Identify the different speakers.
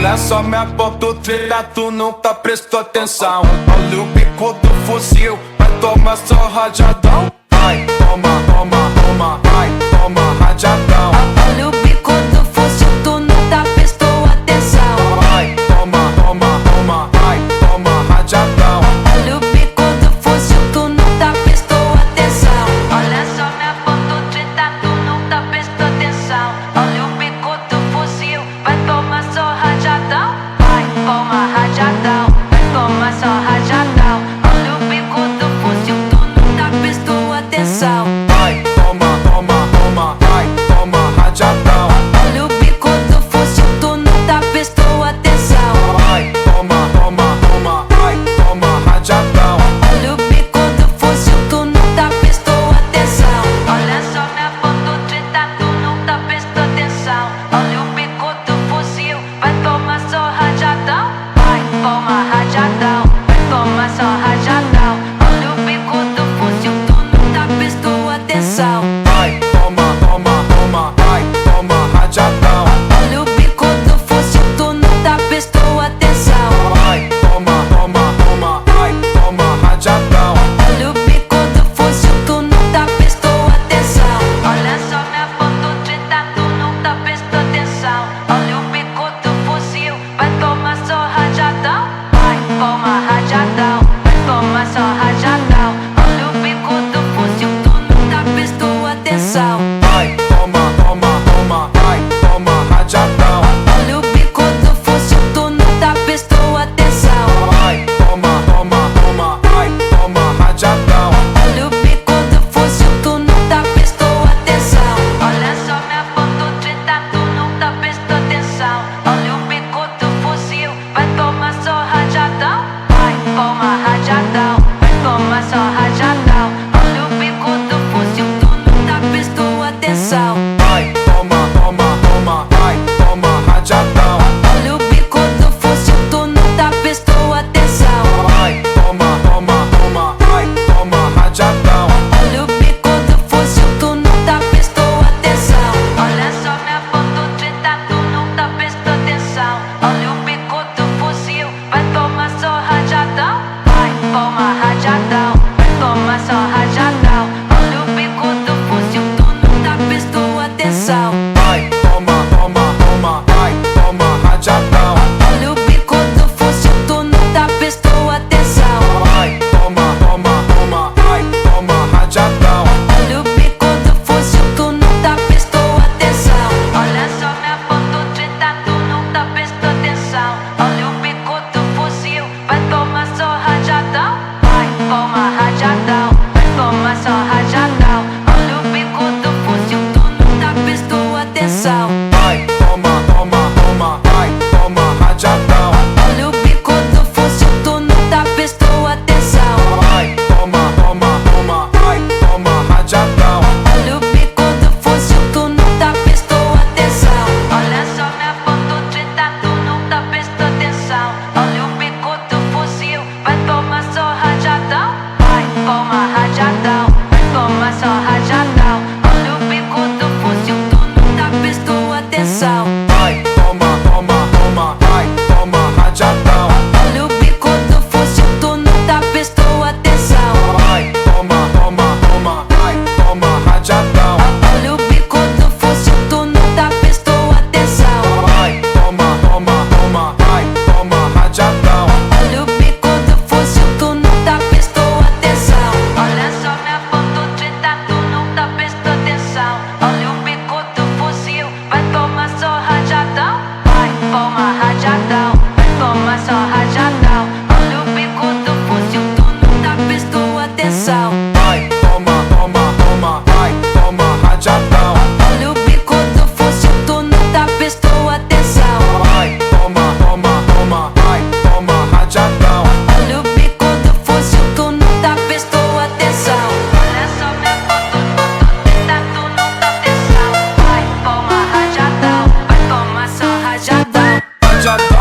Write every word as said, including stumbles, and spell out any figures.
Speaker 1: Olha só minha ponto treta, tu nunca prestou atenção. Olha o bico do fuzil, vai tomar só rajadão. Ai, toma, toma, toma, ai, toma rajadão.
Speaker 2: Olha o bico do fuzil, tu nunca prestou atenção.
Speaker 1: Ai, toma, toma, toma, ai, toma rajadão.
Speaker 2: Olha o bico do fuzil, tu nunca prestou atenção. Olha só minha ponto treta, tu nunca prestou atenção. Olha o bico do fuzil, vai tomar só rajadão. Vai, toma rajadão, vai tomar só rajadão. Olha o bico do fuzil, tu nunca prestou atenção.
Speaker 1: Ai, toma, toma, toma, ai, toma rajadão.
Speaker 2: Olha o bico do fuzil, tu nunca prestou atenção.
Speaker 1: Ai, toma, toma, toma, ai, toma rajadão.
Speaker 2: Olha o bico do fuzil, tu nunca prestou atenção. Olha só minha ponto treta, tu nunca prestou atenção. Olha o bico do fuzil, vai tomar só rajadão. Vai, toma rajadão, vai tomar só rajadão. Olha o bico do fuzil, tu nunca prestou atenção.
Speaker 1: Ai, toma, toma, toma, ai, toma rajadão.
Speaker 2: Olha o bico do fuzil, tu nunca prestou atenção.
Speaker 1: Ai, toma, toma, toma, ai, toma rajadão.
Speaker 2: Olha o bico do fuzil, tu nunca prestou atenção. Olha só minha ponto treta, tu nunca prestou atenção. Olha o bico do fuzil, vai tomar só rajadão. Vai, toma rajadão, vai tomar só rajadão. Olha o bico do fuzil, tu nunca prestou atenção.
Speaker 1: Ai, toma, toma, toma, ai, toma rajadão.
Speaker 2: Olha o bico do fuzil, tu nunca prestou atenção.
Speaker 1: Ai, toma, toma, toma, ai, toma rajadão.
Speaker 2: Olha o bico do fuzil, tu nunca prestou atenção. Olha só minha ponto treta, tu nunca prestou atenção. Olha o bico do fuzil, vai tomar só rajadão. Vai, toma rajadão, vai tomar só rajadão. Olha o bico do fuzil, tu nunca prestou atenção.
Speaker 1: Ai, toma, toma, toma, ai, toma rajadão.
Speaker 2: Olha o bico do fuzil, tu nunca prestou atenção.
Speaker 1: Ai, toma, toma, toma, ai, toma rajadão.
Speaker 2: Olha o bico do fuzil, tu nunca prestou atenção. Olha só minha ponto treta, tu nunca prestou atenção. Olha o bico do fuzil, vai tomar só rajadão. Vai, toma rajadão, vai tomar só rajadão. Olha o bico do fuzil, tu nunca prestou atenção.
Speaker 1: Ai, toma, toma, toma, ai, toma rajadão.
Speaker 2: Olha o bico do fuzil, tu nunca prestou atenção.
Speaker 1: Ai, toma, toma, toma, ai, toma rajadão.
Speaker 2: Olha o bico do fuzil, tu nunca prestou atenção. Olha só minha ponto treta, tu nunca prestou atenção. Olha o bico do fuzil, vai tomar só rajadão. Vai, toma rajadão, vai tomar só rajadão. Olha o bico do fuzil, tu nunca prestou atenção.
Speaker 1: Ai, toma, toma, toma, ai, toma rajadão.
Speaker 2: Olha o bico do fuzil, tu nunca prestou atenção.
Speaker 1: Ai, toma, toma, toma, ai, toma rajadão.
Speaker 2: Olha o bico do fuzil, tu nunca prestou atenção. Olha só minha ponto treta, tu nunca prestou atenção. Olha o bico do fuzil, vai tomar só rajadão. Vai, toma rajadão, vai tomar só rajadão. Olha o bico do fuzil, tu nunca prestou atenção.
Speaker 1: Ai, toma, toma, toma, ai, toma rajadão.
Speaker 2: Olha o bico do fuzil, tu nunca prestou atenção.
Speaker 1: Ai, toma, toma, toma, ai, toma rajadão.
Speaker 2: Olha o bico do fuzil, tu nunca prestou atenção.
Speaker 1: Ai, toma, toma, toma, ai, toma rajadão.
Speaker 2: Olha o bico do fuzil, tu nunca prestou atenção. Olha só minha ponto treta, tu nunca prestou atenção. Olha o bico do fuzil, vai tomar só rajadão. Vai, toma rajadão, vai tomar só rajadão. Olha o bico do fuzil, tu nunca prestou atenção.
Speaker 1: Ai, toma, toma, toma, ai, toma rajadão.
Speaker 2: Olha o bico do fuzil, tu nunca prestou atenção.
Speaker 1: Ai, toma, toma, toma, ai, toma rajadão.
Speaker 2: Olha o bico do fuzil, tu nunca prestou atenção. Olha só minha ponto treta, tu nunca atenção. Vai, toma rajadão, vai tomar só rajadão.
Speaker 1: Rajadão.